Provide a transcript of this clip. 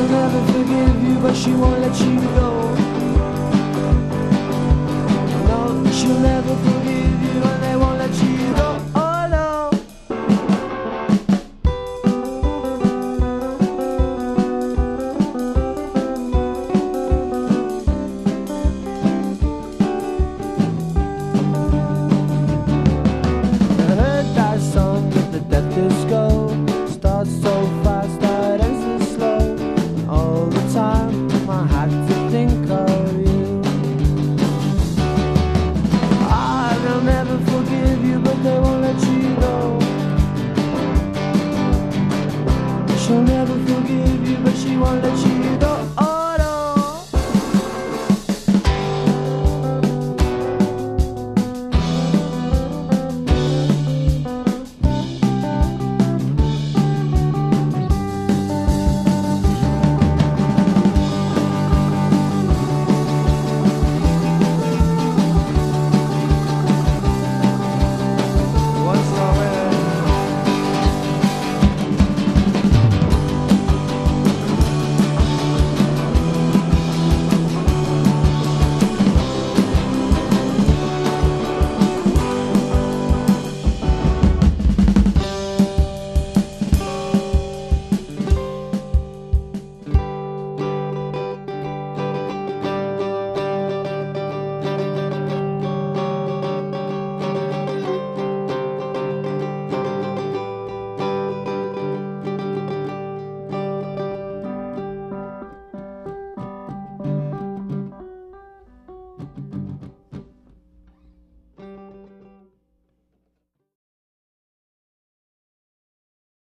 She'll never forgive you, but she won't let you go. No, she'll never forgive you, and they won't let you go. Oh no. I heard that song at the death disco. Starts so fast that ends so slow. All the time I had to think of you. They'll never forgive you, but they won't let you go. She'll never forgive you, but she won't let you